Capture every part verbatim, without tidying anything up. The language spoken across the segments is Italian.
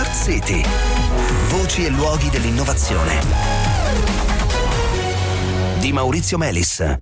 Smart City. Voci e luoghi dell'innovazione. Di Maurizio Melis.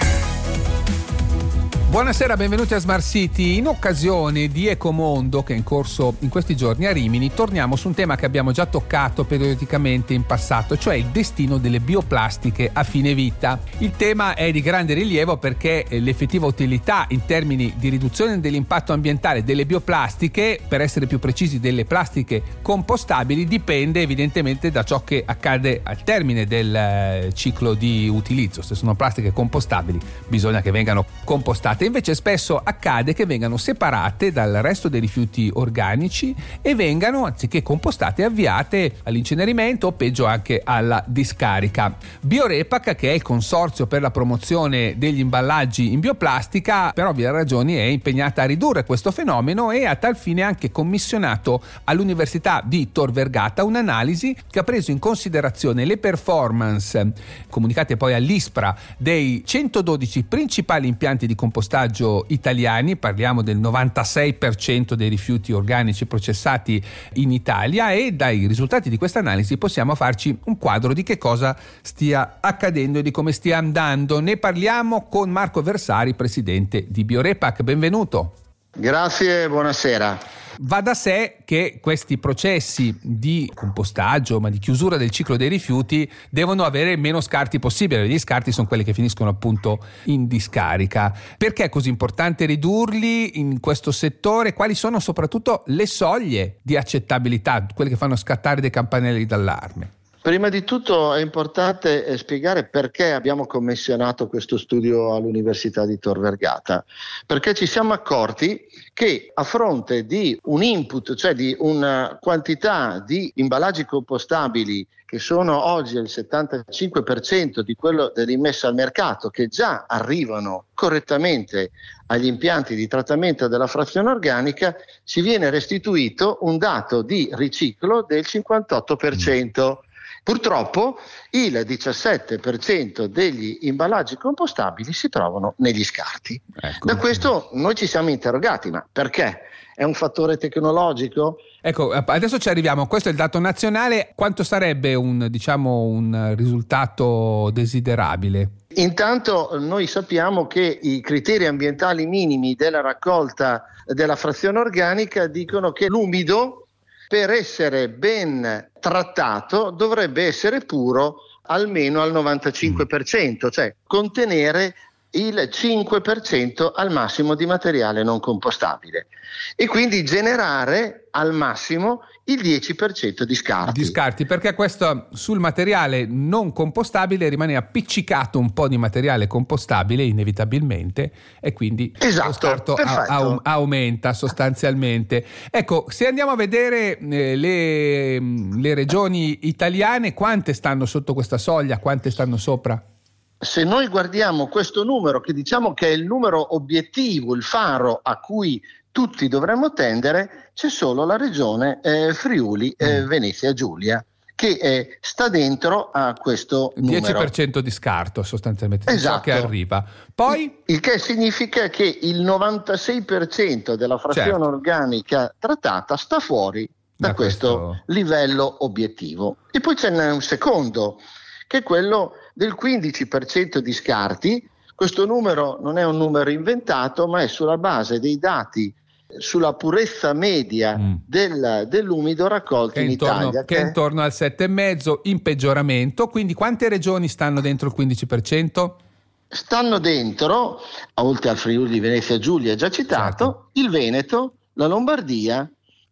Buonasera, benvenuti a Smart City. In occasione di Ecomondo, che è in corso in questi giorni a Rimini, torniamo su un tema che abbiamo già toccato periodicamente in passato, cioè il destino delle bioplastiche a fine vita. Il tema è di grande rilievo perché l'effettiva utilità in termini di riduzione dell'impatto ambientale delle bioplastiche, per essere più precisi delle plastiche compostabili, dipende evidentemente da ciò che accade al termine del ciclo di utilizzo. Se sono plastiche compostabili, bisogna che vengano compostate. Invece spesso accade che vengano separate dal resto dei rifiuti organici e vengano, anziché compostate, avviate all'incenerimento o peggio anche alla discarica. Biorepac, che è il consorzio per la promozione degli imballaggi in bioplastica, per ovvie ragioni è impegnata a ridurre questo fenomeno e a tal fine ha anche commissionato all'Università di Tor Vergata un'analisi che ha preso in considerazione le performance comunicate poi all'ISPRA dei centododici principali impianti di compostaggio italiani. Parliamo del novantasei per cento dei rifiuti organici processati in Italia, e dai risultati di questa analisi possiamo farci un quadro di che cosa stia accadendo e di come stia andando. Ne parliamo con Marco Versari, presidente di Biorepac. Benvenuto. Grazie, buonasera. Va da sé che questi processi di compostaggio, ma di chiusura del ciclo dei rifiuti, devono avere meno scarti possibile. Gli scarti sono quelli che finiscono appunto in discarica. Perché è così importante ridurli in questo settore? Quali sono soprattutto le soglie di accettabilità, quelle che fanno scattare dei campanelli d'allarme? Prima di tutto è importante spiegare perché abbiamo commissionato questo studio all'Università di Tor Vergata, perché ci siamo accorti che a fronte di un input, cioè di una quantità di imballaggi compostabili che sono oggi il settantacinque per cento di quello dell'immesso al mercato, che già arrivano correttamente agli impianti di trattamento della frazione organica, ci viene restituito un dato di riciclo del cinquantotto per cento. Purtroppo il diciassette per cento degli imballaggi compostabili si trovano negli scarti. Ecco. Da questo noi ci siamo interrogati, ma perché? È un fattore tecnologico? Ecco, adesso ci arriviamo. Questo è il dato nazionale. Quanto sarebbe un, diciamo, un risultato desiderabile? Intanto noi sappiamo che i criteri ambientali minimi della raccolta della frazione organica dicono che l'umido, per essere ben trattato, dovrebbe essere puro almeno al novantacinque per cento, cioè contenere il cinque per cento al massimo di materiale non compostabile, e quindi generare al massimo il dieci per cento di scarti. Di scarti, perché questo sul materiale non compostabile rimane appiccicato un po' di materiale compostabile inevitabilmente, e quindi esatto, lo scarto a, a, aumenta sostanzialmente. Ecco, se andiamo a vedere eh, le, le regioni italiane, quante stanno sotto questa soglia, quante stanno sopra? Se noi guardiamo questo numero, che diciamo che è il numero obiettivo, il faro a cui tutti dovremmo tendere, c'è solo la regione eh, Friuli eh, Venezia Giulia che eh, sta dentro a questo numero. dieci per cento di scarto sostanzialmente, esatto, che arriva. Poi il che significa che il novantasei per cento della frazione certo. organica trattata sta fuori da, da questo, questo livello obiettivo. E poi ce n'è un secondo, che è quello del quindici per cento di scarti. Questo numero non è un numero inventato, ma è sulla base dei dati sulla purezza media mm. del, dell'umido raccolto che in intorno, Italia. Che è intorno al sette virgola cinque, in peggioramento. Quindi quante regioni stanno dentro il quindici per cento? Stanno dentro, oltre al Friuli Venezia Giulia già citato, certo. il Veneto, la Lombardia,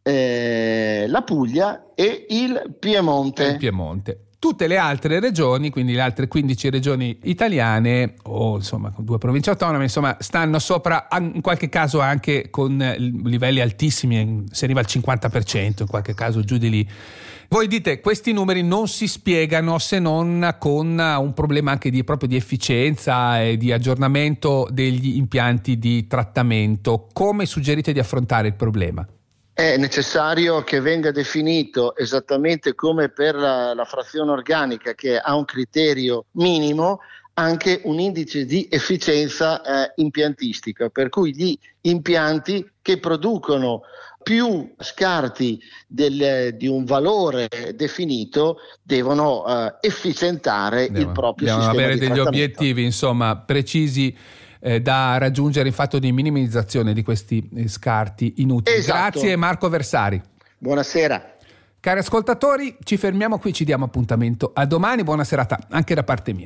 eh, la Puglia e il Piemonte. E il Piemonte. Tutte le altre regioni, quindi le altre quindici regioni italiane, o insomma due province autonome, insomma stanno sopra, in qualche caso anche con livelli altissimi, si arriva al cinquanta per cento, in qualche caso giù di lì. Voi dite questi numeri non si spiegano se non con un problema anche di, proprio di efficienza e di aggiornamento degli impianti di trattamento. Come suggerite di affrontare il problema? È necessario che venga definito, esattamente come per la, la frazione organica, che ha un criterio minimo, anche un indice di efficienza eh, impiantistica, per cui gli impianti che producono più scarti del, di un valore definito devono uh, efficientare devono, il proprio devono sistema avere di degli obiettivi, insomma, precisi eh, da raggiungere in fatto di minimizzazione di questi eh, scarti inutili. Esatto. Grazie Marco Versari. Buonasera. Cari ascoltatori, ci fermiamo qui, ci diamo appuntamento a domani. Buona serata anche da parte mia.